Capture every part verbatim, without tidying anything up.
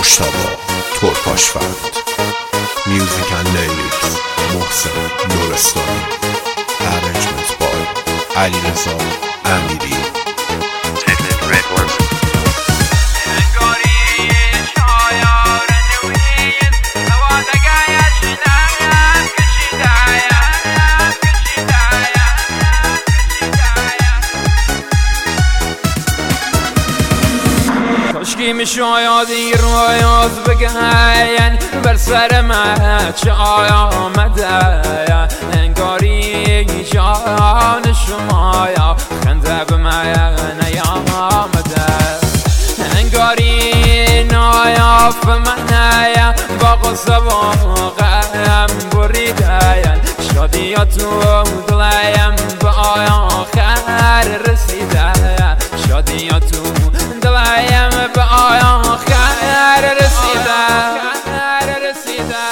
مجتبی ترکاشفند. میوزیک اند لیریکس محسن نورستانی. ارنجمنت بای علیرضا امیری. کاشکی میشاید این رویات بگن بر سر من چه آمده، انگاری جان شما یا خنده به من نیامده، انگاری نایاف من با غصه و غم بریده، شادیاتو دلیم به آخر رسیده، شادیاتو دلیم به آخر رسیده رسیده.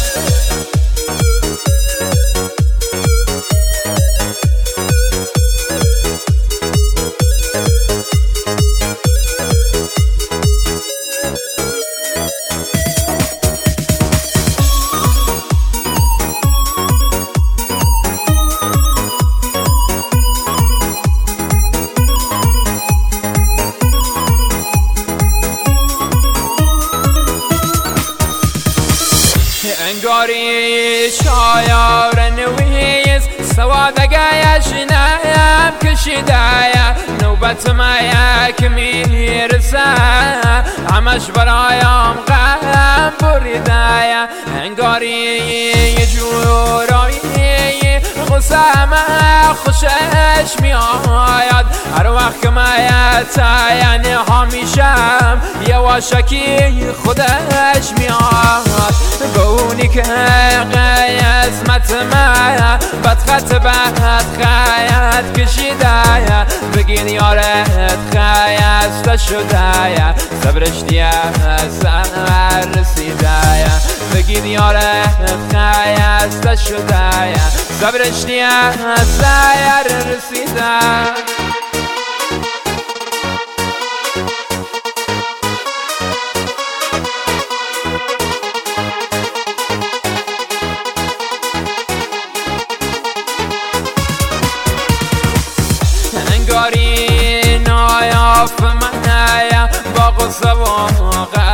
انگاری شایار نویز سوادگیش نیم کشیده، نوبت ما که میرسه همش برایم غم بریده، انگاری یه جورایی غصه ما خوشش میآید، هر وقت که من تنها میشم یواشکی خودش میاد، به اونی که قسمت من بدخط بدخط کشیده، بگین یارت خیسته شده، صبرش دیگه سر رسیده، بگین یارت خیسته شده، صبرش دیگه سر رسیده. انگاری نایاف من با غصه و غم